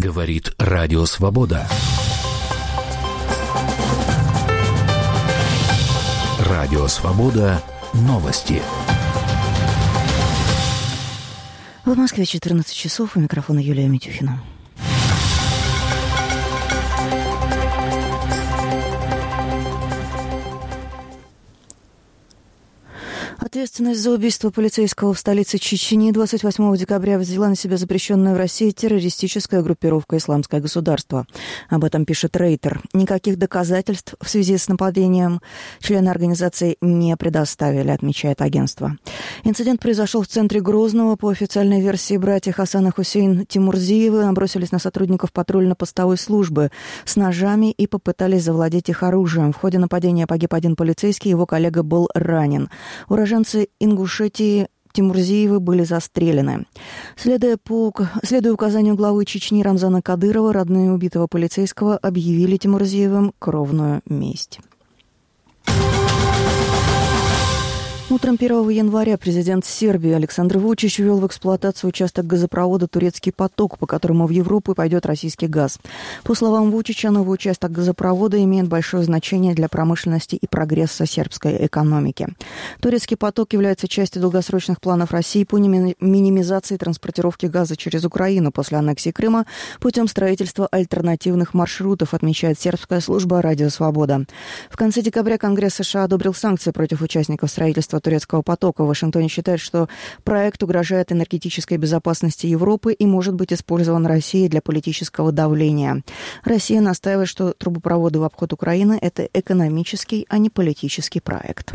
Говорит Радио Свобода. Радио Свобода. Новости. В Москве 14 часов. У микрофона Юлия Митюхина. Ответственность за убийство полицейского в столице Чечни 28 декабря взяла на себя запрещенная в России террористическая группировка «Исламское государство». Об этом пишет Рейтер. Никаких доказательств в связи с нападением члены организации не предоставили, отмечает агентство. Инцидент произошел в центре Грозного. По официальной версии, братья Хасан и Хусейн Тимурзиевы набросились на сотрудников патрульно-постовой службы с ножами и попытались завладеть их оружием. В ходе нападения погиб один полицейский, его коллега был ранен. Уроженцы Ингушетии Тимурзиевы были застрелены. Следуя указанию главы Чечни Рамзана Кадырова, родные убитого полицейского объявили Тимурзиевым кровную месть. Утром 1 января президент Сербии Александр Вучич ввел в эксплуатацию участок газопровода «Турецкий поток», по которому в Европу пойдет российский газ. По словам Вучича, новый участок газопровода имеет большое значение для промышленности и прогресса сербской экономики. «Турецкий поток» является частью долгосрочных планов России по минимизации транспортировки газа через Украину после аннексии Крыма путем строительства альтернативных маршрутов, отмечает сербская служба «Радио Свобода». В конце декабря Конгресс США одобрил санкции против участников строительства «Турецкого потока». В Вашингтоне считают, что проект угрожает энергетической безопасности Европы и может быть использован Россией для политического давления. Россия настаивает, что трубопроводы в обход Украины – это экономический, а не политический проект.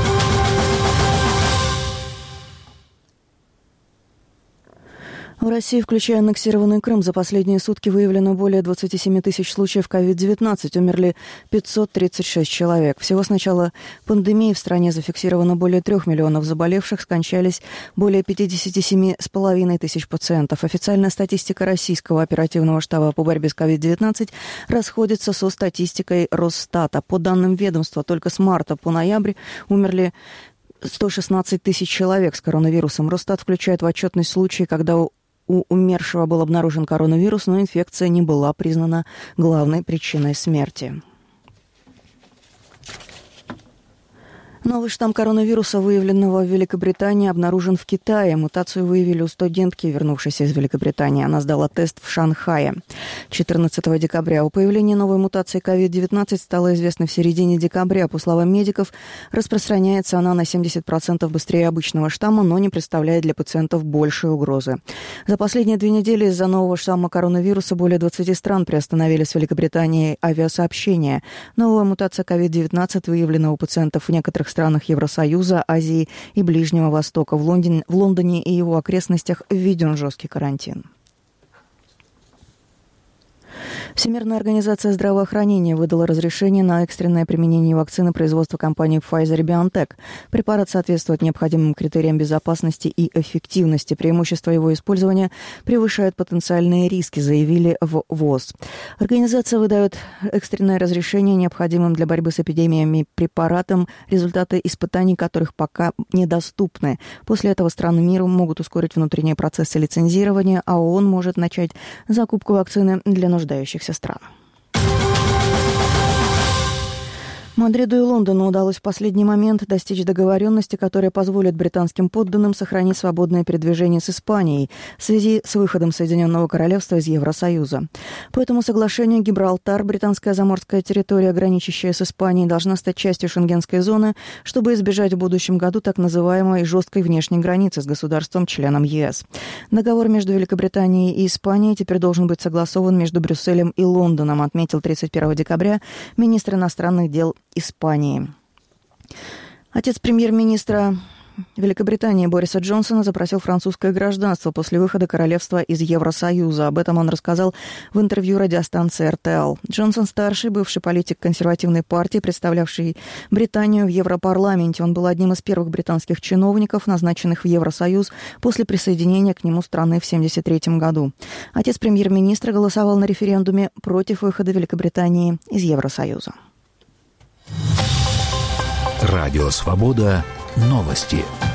В России, включая аннексированный Крым, за последние сутки выявлено более 27 тысяч случаев COVID-19. Умерли 536 человек. Всего с начала пандемии в стране зафиксировано более 3 миллионов заболевших, скончались более 57,5 тысяч пациентов. Официальная статистика Российского оперативного штаба по борьбе с COVID-19 расходится со статистикой Росстата. По данным ведомства, только с марта по ноябрь умерли 116 тысяч человек с коронавирусом. Росстат включает в отчетность случаи, когда у умершего был обнаружен коронавирус, но инфекция не была признана главной причиной смерти. Новый штамм коронавируса, выявленного в Великобритании, обнаружен в Китае. Мутацию выявили у студентки, вернувшейся из Великобритании. Она сдала тест в Шанхае 14 декабря. О появлении новой мутации COVID-19 стало известно в середине декабря. По словам медиков, распространяется она на 70% быстрее обычного штамма, но не представляет для пациентов большей угрозы. За последние 2 недели из-за нового штамма коронавируса более 20 стран приостановили с Великобританией авиасообщения. Новая мутация COVID-19 выявлена у пациентов в некоторых странах Евросоюза, Азии и Ближнего Востока. В Лондоне и его окрестностях введен жесткий карантин. Всемирная организация здравоохранения выдала разрешение на экстренное применение вакцины производства компании Pfizer и BioNTech. Препарат соответствует необходимым критериям безопасности и эффективности. Преимущества его использования превышают потенциальные риски, заявили в ВОЗ. Организация выдает экстренное разрешение необходимым для борьбы с эпидемиями препаратам, результаты испытаний которых пока недоступны. После этого страны мира могут ускорить внутренние процессы лицензирования, а ООН может начать закупку вакцины для нуждающихся стран. Мадриду и Лондону удалось в последний момент достичь договоренности, которая позволит британским подданным сохранить свободное передвижение с Испанией в связи с выходом Соединенного Королевства из Евросоюза. По этому соглашению Гибралтар, британская заморская территория, граничащая с Испанией, должна стать частью шенгенской зоны, чтобы избежать в будущем году так называемой жесткой внешней границы с государством-членом ЕС. Договор между Великобританией и Испанией теперь должен быть согласован между Брюсселем и Лондоном, отметил 31 декабря министр иностранных дел Испании. Отец премьер-министра Великобритании Бориса Джонсона запросил французское гражданство после выхода королевства из Евросоюза. Об этом он рассказал в интервью радиостанции РТЛ. Джонсон-старший, бывший политик консервативной партии, представлявший Британию в Европарламенте. Он был одним из первых британских чиновников, назначенных в Евросоюз после присоединения к нему страны в 1973 году. Отец премьер-министра голосовал на референдуме против выхода Великобритании из Евросоюза. Радио Свобода. Новости.